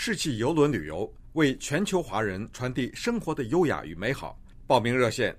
世纪邮轮旅游，为全球华人传递生活的优雅与美好。报名热线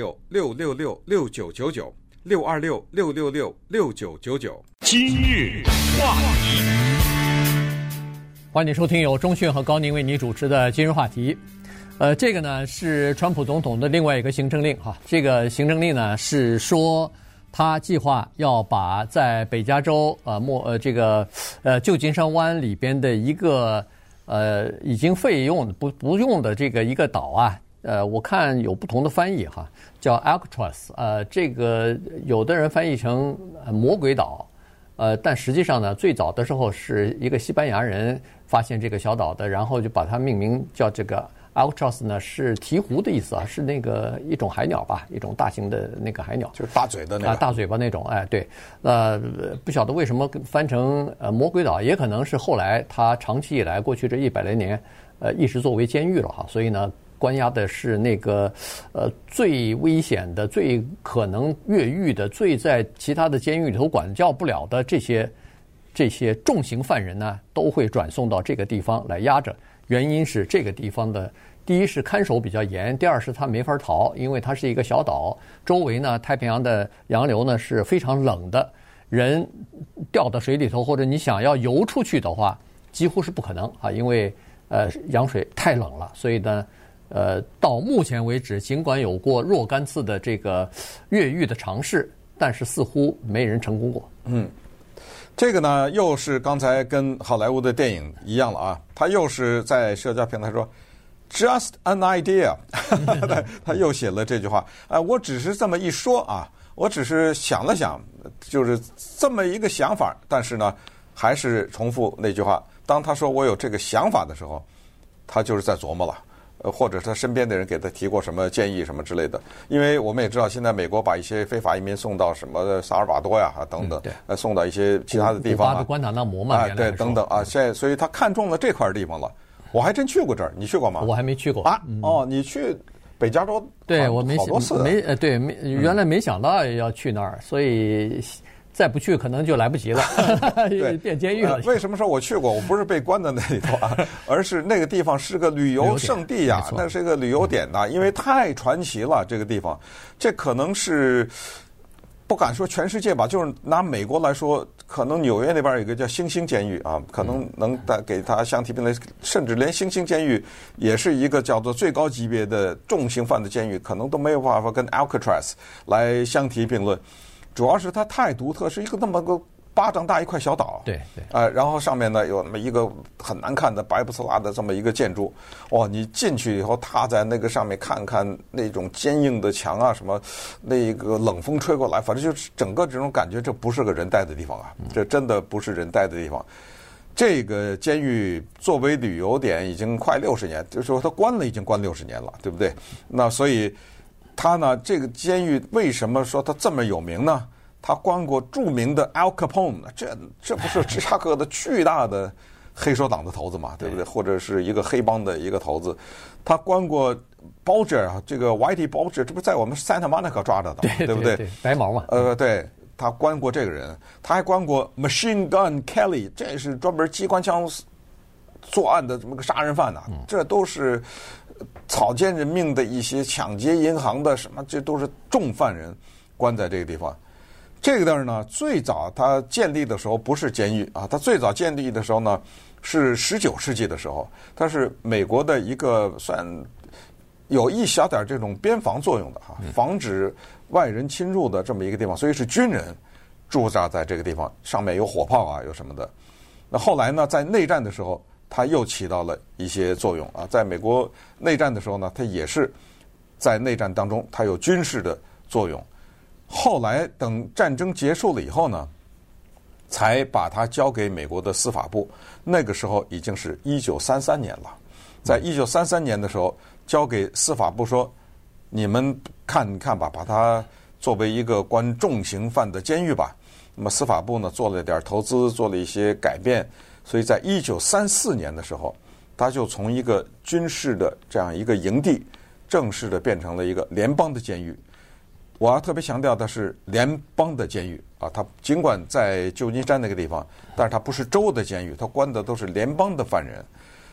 626-666-6999，626-666-6999。 今日话题， 欢迎收听由钟迅和高宁为你主持的今日话题。这个呢是川普总统的另外一个行政令哈。这个行政令呢是说，他计划要把在北加州旧金山湾里边的一个已经废用不用的这个一个岛啊，我看有不同的翻译哈，叫 Alcatraz， 这个有的人翻译成魔鬼岛，但实际上呢，最早的时候是一个西班牙人发现这个小岛的，然后就把它命名叫这个 Alcatraz 呢，是鹈鹕的意思啊，是那个一种海鸟吧，一种大型的那个海鸟， 就是大嘴的那个大嘴巴那种，哎，对，不晓得为什么翻成魔鬼岛，也可能是后来它长期以来过去这100来年，一直作为监狱了哈，所以呢，关押的是那个最危险的、最可能越狱的、最在其他的监狱里头管教不了的这些重刑犯人呢，都会转送到这个地方来压着。原因是这个地方的，第一是看守比较严，第二是它没法逃，因为它是一个小岛，周围呢太平洋的洋流呢是非常冷的，人掉到水里头或者你想要游出去的话，几乎是不可能啊，因为洋水太冷了，所以呢。到目前为止，尽管有过若干次的这个越狱的尝试，但是似乎没人成功过。 这个呢，又是刚才跟好莱坞的电影一样了啊，他又是在社交平台说 "Just an idea"， 他又写了这句话。我只是这么一说啊，我只是想了想，就是这么一个想法。但是呢，还是重复那句话，当他说我有这个想法的时候，他就是在琢磨了。或者他身边的人给他提过什么建议什么之类的，因为我们也知道，现在美国把一些非法移民送到什么萨尔瓦多呀等等，送到一些其他的地方古巴的关塔那摩嘛， 对，等等啊，现在所以他看中了这块地方了。我还真去过这儿，你去过吗？ 我还没去过啊。你去北加州？ 对，我没好多次原来没想到要去那儿，所以。再不去可能就来不及了，变监狱了。 为什么说我去过？我不是被关在那里头啊，而是那个地方是个旅游胜地呀，那是个旅游点呐，因为太传奇了。这个地方，这可能是不敢说全世界吧，就是拿美国来说，可能纽约那边有一个叫星星监狱啊，可能能给它相提并论，甚至连星星监狱也是一个叫做最高级别的重刑犯的监狱，可能都没有办法跟 Alcatraz 来相提并论。主要是它太独特，是一个那么个巴掌大一块小岛。 对， 然后上面呢有那么一个很难看的白不刺啦的这么一个建筑。你进去以后踏在那个上面看看那种坚硬的墙啊，什么那个冷风吹过来，反正就是整个这种感觉，这不是个人待的地方啊，这真的不是人待的地方。这个监狱作为旅游点已经快60年，就是说它关了已经关60年了，对不对？那所以。他呢，这个监狱为什么说他这么有名呢？他关过著名的 Al Capone， 这不是芝加哥的巨大的黑手党的头子嘛，对不对？或者是一个黑帮的一个头子。他关过 Bulger 啊，这个 Whitey Bulger， 这不是在我们 Santa Monica 抓着的，对不对？ 白毛嘛。 对，他关过这个人，他还关过 Machine Gun Kelly， 这是专门机关枪作案的这么个杀人犯呐，这都是。草菅人命的一些抢劫银行的什么，这都是重犯人关在这个地方。这个地儿呢，最早它建立的时候不是监狱啊，它最早建立的时候呢是19世纪的时候，它是美国的一个算有一小点这种边防作用的哈，防止外人侵入的这么一个地方，所以是军人驻扎在这个地方，上面有火炮啊，有什么的。那后来呢，在内战的时候。它又起到了一些作用啊，在美国内战的时候呢，它也是在内战当中，它有军事的作用。后来等战争结束了以后呢，才把它交给美国的司法部。那个时候已经是1933年了，在1933年的时候，交给司法部说：“你们看看吧，把它作为一个关重刑犯的监狱吧。”那么司法部呢，做了点投资，做了一些改变。所以在1934年的时候，他就从一个军事的这样一个营地，正式的变成了一个联邦的监狱。我要特别强调的是联邦的监狱啊，它尽管在旧金山那个地方，但是它不是州的监狱，它关的都是联邦的犯人。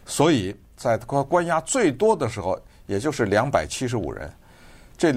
所以在关押最多的时候，也就是275人。这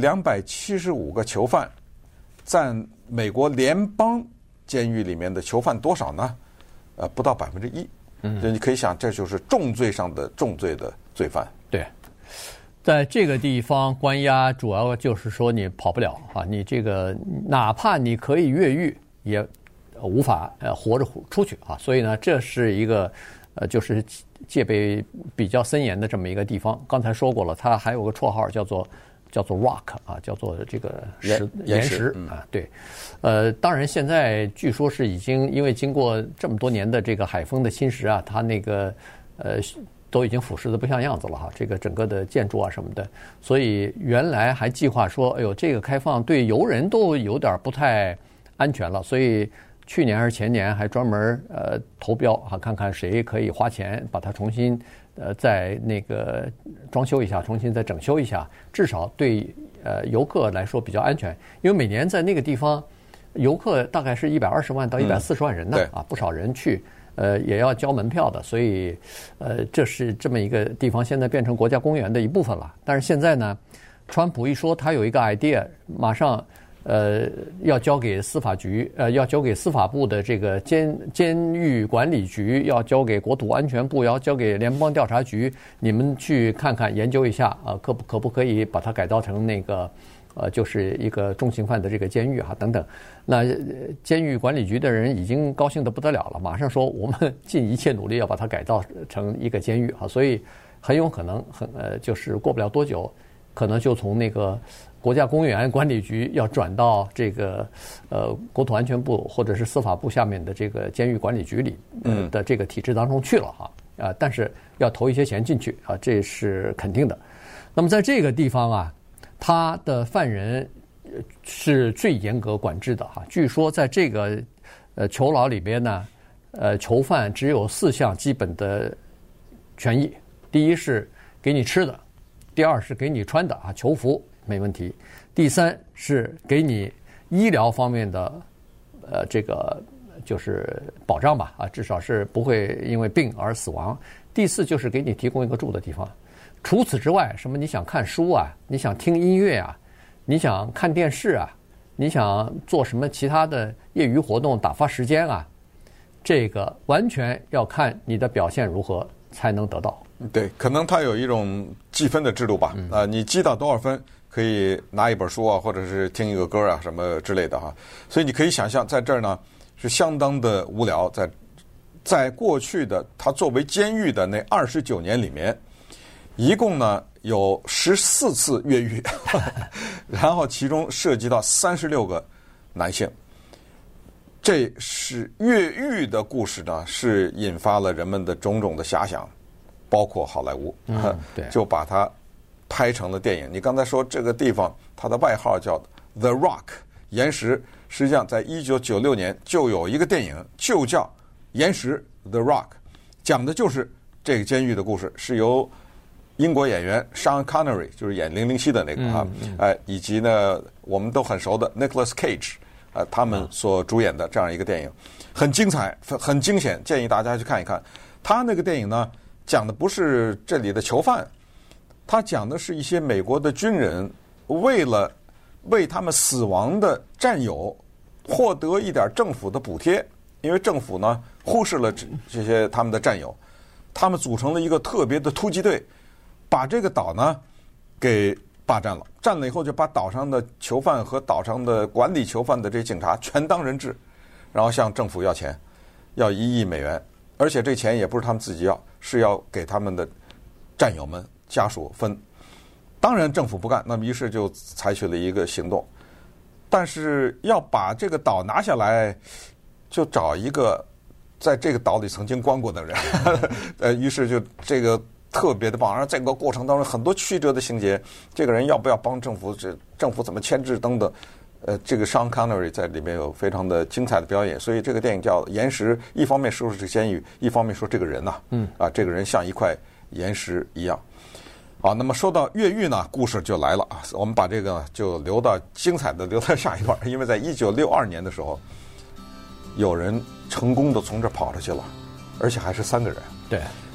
275个囚犯占美国联邦监狱里面的囚犯多少呢？不到1%。所以你可以想，这就是重罪上的重罪的罪犯。 对，在这个地方关押，主要就是说你跑不了啊，你这个哪怕你可以越狱，也无法活着出去啊。所以呢，这是一个就是戒备比较森严的这么一个地方。刚才说过了，它还有个绰号叫做 rock 啊，叫做这个岩石啊。对，当然现在据说是已经因为经过这么多年的这个海风的侵蚀啊，它那个都已经腐蚀的不像样子了哈，这个整个的建筑啊什么的，所以原来还计划说，哎呦，这个开放对游人都有点不太安全了，所以去年还是前年还专门投标啊，看看谁可以花钱把它重新再那个装修一下，重新再整修一下，至少对游客来说比较安全，因为每年在那个地方游客大概是120万到140万人呢，啊，不少人去。也要交门票的，所以这是这么一个地方，现在变成国家公园的一部分了。但是现在呢，川普一说他有一个 idea， 马上要交给司法局，要交给司法部的这个监狱管理局，要交给国土安全部，要交给联邦调查局，你们去看看研究一下啊，可不可以把它改造成那个就是一个重刑犯的这个监狱啊等等。那监狱管理局的人已经高兴得不得了了，马上说我们尽一切努力要把它改造成一个监狱啊，所以很有可能就是过不了多久，可能就从那个国家公园管理局要转到这个国土安全部或者是司法部下面的这个监狱管理局里的这个体制当中去了哈但是要投一些钱进去啊，这是肯定的。那么在这个地方啊，他的犯人是最严格管制的哈。据说在这个囚牢里边呢，囚犯只有4项基本的权益：第一是给你吃的，第二是给你穿的啊，囚服没问题；第三是给你医疗方面的这个就是保障吧啊，至少是不会因为病而死亡；第四就是给你提供一个住的地方。除此之外，什么你想看书啊，你想听音乐啊，你想看电视啊，你想做什么其他的业余活动打发时间啊，这个完全要看你的表现如何才能得到。 对，可能它有一种计分的制度吧。你积到多少分可以拿一本书啊，或者是听一个歌啊什么之类的哈。所以你可以想象，在这儿呢是相当的无聊。在过去的它作为监狱的那29年里面，一共呢有14次越狱，然后其中涉及到36个男性。这是越狱的故事呢，是引发了人们的种种的遐想，包括好莱坞，就把它拍成了电影。你刚才说这个地方，它的外号叫 The Rock 岩石，实际上在1996年就有一个电影，就叫岩石 The Rock， 讲的就是这个监狱的故事，是由英国演员 Sean Connery， 就是演007的那个以及呢我们都很熟的 Nicolas Cage， 他们所主演的这样一个电影，很精彩，很惊险，建议大家去看一看。他那个电影呢，讲的不是这里的囚犯，他讲的是一些美国的军人为了为他们死亡的战友获得一点政府的补贴，因为政府呢忽视了这些他们的战友，他们组成了一个特别的突击队，把这个岛呢给霸占了，占了以后就把岛上的囚犯和岛上的管理囚犯的这些警察全当人质，然后向政府要钱，要1亿美元，而且这钱也不是他们自己要，是要给他们的战友们家属分。当然政府不干，那么于是就采取了一个行动，但是要把这个岛拿下来，就找一个在这个岛里曾经关过的人于是就这个特别的棒。而这个过程当中很多曲折的情节，这个人要不要帮政府，政府怎么牵制等等，这个 Sean Connery 在里面有非常的精彩的表演。所以这个电影叫岩石，一方面说是这个监狱，一方面说这个人呐，这个人像一块岩石一样。好，那么说到越狱呢，故事就来了啊。我们把这个就留到精彩的留到下一段，因为在1962年的时候，有人成功的从这跑出去了，而且还是3个人。 对，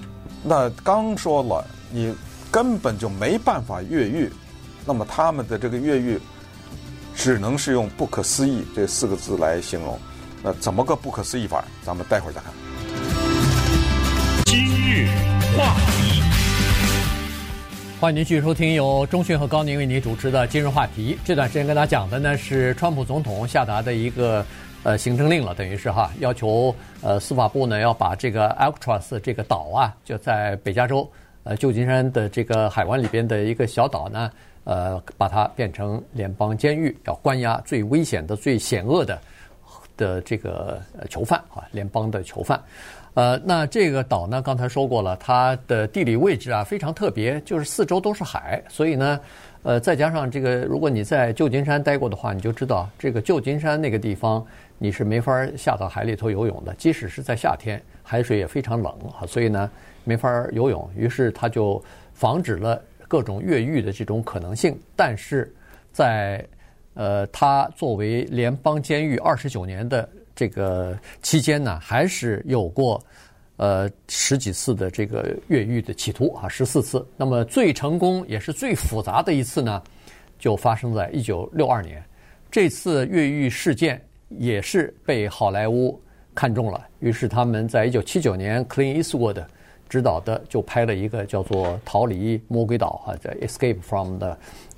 那刚说了，你根本就没办法越狱，那么他们的这个越狱只能是用不可思议这4个字来形容。那怎么个不可思议法？咱们待会儿再看。 今日话题， 欢迎您继续收听由钟迅和高宁为您主持的今日话题。这段时间跟大家讲的呢是川普总统下达的一个行政令了，等于是要求司法部呢要把这个 Alcatraz 这个岛啊，就在北加州旧金山的这个海湾里边的一个小岛呢，把它变成联邦监狱，要关押最危险的、最险恶的这个囚犯联邦的囚犯。那这个岛呢，刚才说过了，它的地理位置啊非常特别，就是4周都是海，所以呢，再加上这个，如果你在旧金山待过的话，你就知道这个旧金山那个地方你是没法下到海里头游泳的，即使是在夏天，海水也非常冷所以呢没法游泳。于是他就防止了各种越狱的这种可能性，但是在他作为联邦监狱29年的这个期间呢，还是有过10几次的这个越狱的企图14次。那么最成功也是最复杂的一次呢，就发生在1962年。这次越狱事件也是被好莱坞看中了，于是他们在1979年 Clint Eastwood 执导的就拍了一个叫做《逃离魔鬼岛》叫 Escape from the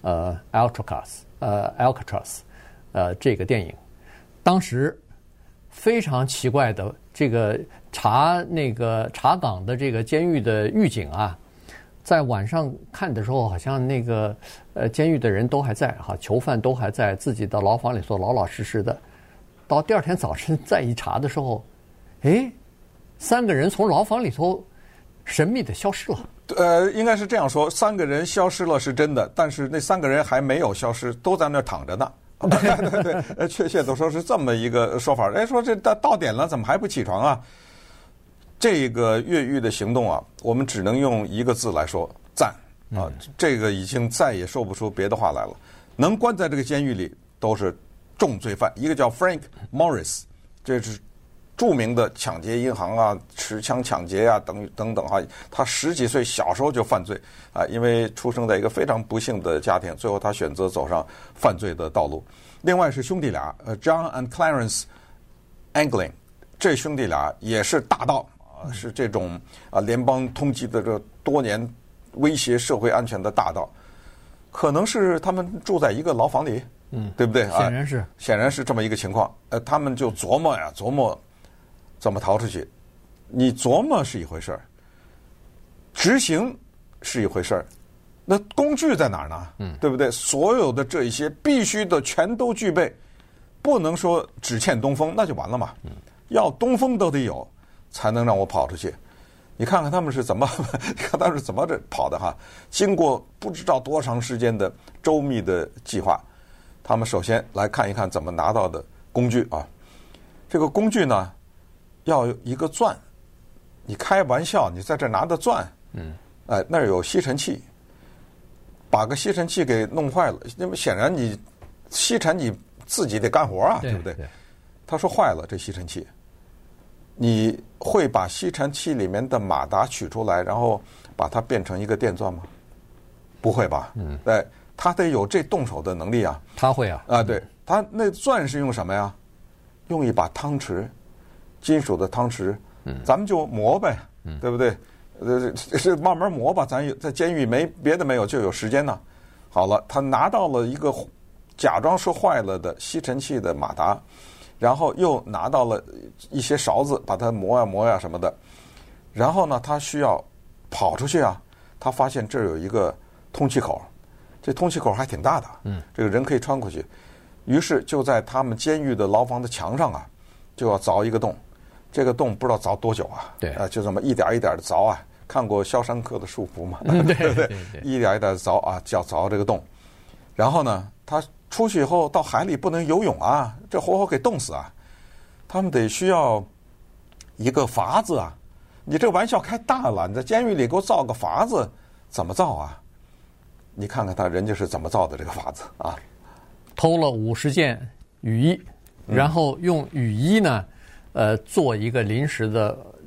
Alcatraz 这个电影。当时非常奇怪的，这个查岗的这个监狱的狱警啊，在晚上看的时候，好像那个监狱的人都还在囚犯都还在自己的牢房里头老老实实的。到第二天早晨再一查的时候，3个人从牢房里头神秘的消失了。 应该是这样说，3个人消失了是真的，但是那3个人还没有消失，都在那儿躺着呢。对，确切的说是这么一个说法。说这到点了，怎么还不起床啊？这个越狱的行动啊，我们只能用一个字来说：赞啊！这个已经再也说不出别的话来了。能关在这个监狱里都是重罪犯，一个叫 Frank Morris， 这是著名的抢劫银行啊、持枪抢劫啊等等他10几岁小时候就犯罪因为出生在一个非常不幸的家庭，最后他选择走上犯罪的道路。另外是兄弟俩John and Clarence Anglin， 这兄弟俩也是大盗是这种联邦通缉的这多年威胁社会安全的大盗，可能是他们住在一个牢房里，对不对？显然是这么一个情况。他们就琢磨怎么逃出去。你琢磨是一回事儿，执行是一回事儿，那工具在哪儿呢？对不对？所有的这一些必须的全都具备，不能说只欠东风，那就完了嘛。要东风都得有，才能让我跑出去。你看看他们是怎么这跑的经过不知道多长时间的周密的计划，他们首先来看一看怎么拿到的工具这个工具呢，要一个钻。你开玩笑，你在这拿的钻，那儿有吸尘器，把个吸尘器给弄坏了，因为显然你吸尘你自己得干活对不对？他说坏了这吸尘器，你会把吸尘器里面的马达取出来，然后把它变成一个电钻吗？不会吧？他得有这动手的能力啊。 他会对，他那钻是用什么呀？用一把汤匙，金属的汤匙，咱们就磨呗，对不对？是慢慢磨吧，咱在监狱没别的没有，就有时间呢。好了，他拿到了一个假装是坏了的吸尘器的马达，然后又拿到了一些勺子，把它磨呀什么的。然后呢，他需要跑出去他发现这儿有一个通气口，这通气口还挺大的，这个人可以穿过去。于是就在他们监狱的牢房的墙上就要凿一个洞。这个洞不知道凿多久对就这么一点一点的凿看过《肖申克的束缚》吗？ 对， 一点一点凿叫凿这个洞。然后呢，他出去以后到海里不能游泳这活活给冻死他们得需要一个筏子你这个玩笑开大了，你在监狱里给我造个筏子，怎么造你看看人家是怎么造的这个筏子偷了50件雨衣，然后用雨衣呢做一个临时的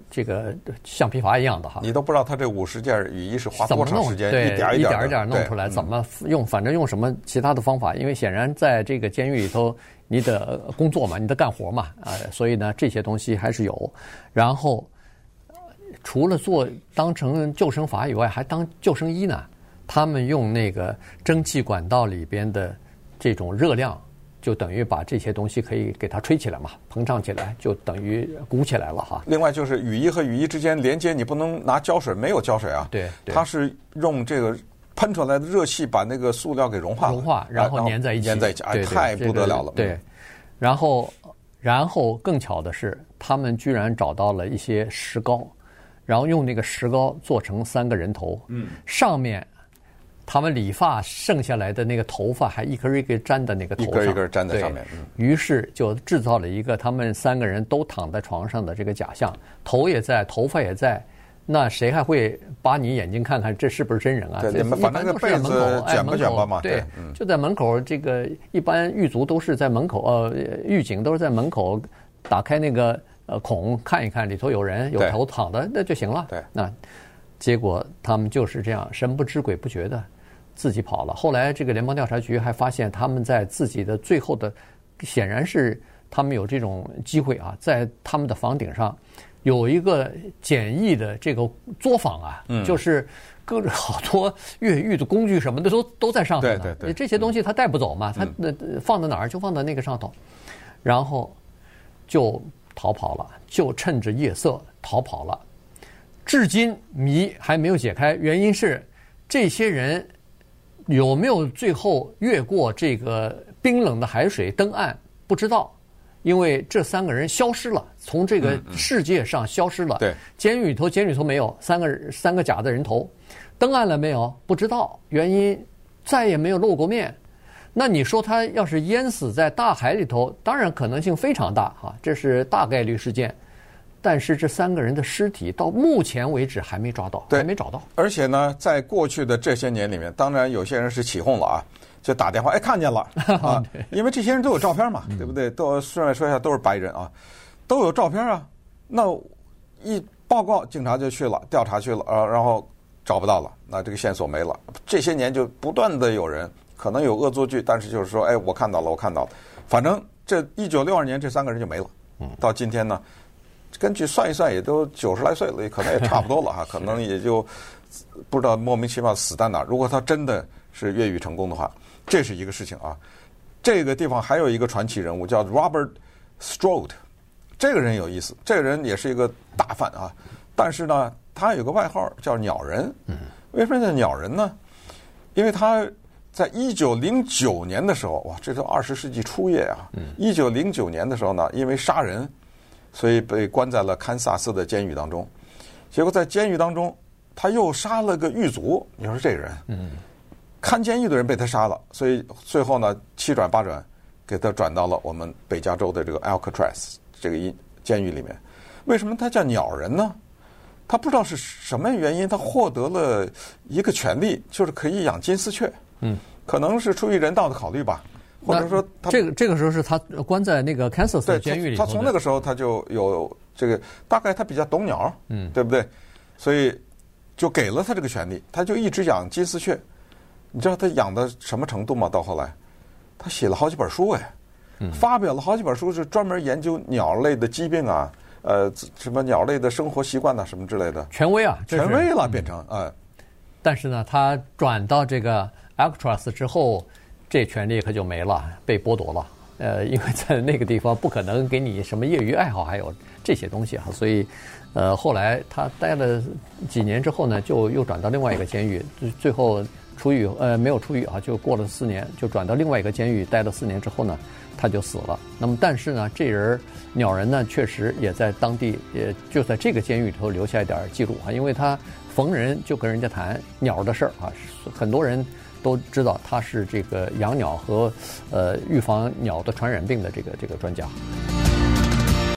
这个橡皮筏一样的哈。 你都不知道他这50件雨衣是花多长时间， 对， 一点一点弄出来，怎么用，反正用什么其他的方法，因为显然在这个监狱里头，你的工作嘛，你的干活嘛，所以呢这些东西还是有。然后除了当成救生筏以外，还当救生衣呢。他们用那个蒸汽管道里边的这种热量，就等于把这些东西可以给它吹起来嘛，膨胀起来，就等于鼓起来了哈。 另外就是雨衣和雨衣之间连接，你不能拿胶水，没有胶水啊。 对， 它是用这个喷出来的热气把那个塑料给融化， 然后粘在一起， 哎，太不得了了。 对，然后更巧的是，他们居然找到了一些石膏，然后用那个石膏做成3个人头，上面他们理发剩下来的那个头发还一根一根粘在那个头上， 一根粘在上面。 于是就制造了一个他们3个人都躺在床上的这个假象，头也在，头发也在。那谁还会把你眼睛看看这是不是真人啊？ 对，反正那个被子卷吧卷吧嘛。 对，就在门口，这个一般狱卒都是在门口，狱警都是在门口打开那个孔看一看里头有人有头躺的那就行了。 对， 那结果他们就是这样神不知鬼不觉的自己跑了。后来这个联邦调查局还发现他们在自己的最后的，显然是他们有这种机会啊，在他们的房顶上有一个简易的这个作坊啊，就是各种好多越狱的工具什么的都在上头呢。 对， 这些东西他带不走嘛，他放在哪儿就放在那个上头，然后就逃跑了，就趁着夜色逃跑了。至今谜还没有解开，原因是这些人有没有最后越过这个冰冷的海水登岸不知道，因为这3个人消失了，从这个世界上消失了。 对， 监狱里头没有三个假的人头，登岸了没有不知道，原因再也没有露过面。那你说他要是淹死在大海里头，当然可能性非常大哈，这是大概率事件。但是这3个人的尸体到目前为止还没抓到，还没找到。 而且呢，在过去的这些年里面，当然有些人是起哄了啊，就打电话，哎，看见了啊，因为这些人都有照片嘛，对不对？都顺便说一下，都是白人啊，都有照片啊。那一报告，警察就去了，调查去了，然后找不到了，那这个线索没了。这些年就不断的有人可能有恶作剧，但是就是说，哎，我看到了，反正这1962年这3个人就没了。到今天呢，根据算一算，也都90来岁了，可能也差不多了哈，可能也就不知道莫名其妙死在哪儿。如果他真的是越狱成功的话，这是一个事情啊。这个地方还有一个传奇人物叫 Robert Strode， 这个人有意思，这个人也是一个大犯啊，但是呢，他有个外号叫鸟人。为什么叫鸟人呢？因为他在1909年的时候，哇，这都20世纪初叶啊。1909年的时候呢，因为杀人，所以被关在了堪萨斯的监狱当中。结果在监狱当中，他又杀了个狱卒。你说这个人，看监狱的人被他杀了，所以最后呢7转8转，给他转到了我们北加州的这个 Alcatraz 这个监狱里面。为什么他叫鸟人呢？他不知道是什么原因，他获得了一个权利，就是可以养金丝雀。可能是出于人道的考虑吧。或者说他这个时候是他关在那个 Kansas 监狱里头， 他从那个时候他就有这个，大概他比较懂鸟，对不对？所以就给了他这个权利，他就一直养金丝雀。你知道他养的什么程度吗？到后来，他写了好几本书，发表了好几本书，是专门研究鸟类的疾病啊，什么鸟类的生活习惯呐，什么之类的。 权威啊， 权威了变成但是呢，他转到这个 Alcatraz 之后，这权利可就没了，被剥夺了。因为在那个地方不可能给你什么业余爱好，还有这些东西啊，所以后来他待了几年之后呢，就又转到另外一个监狱，最后出狱没有出狱啊，就过了4年，就转到另外一个监狱待了4年之后呢，他就死了。那么但是呢，这人鸟人呢，确实也在当地，也就在这个监狱里头留下一点记录啊，因为他逢人就跟人家谈鸟的事儿啊，很多人都知道他是这个养鸟和预防鸟的传染病的这个专家。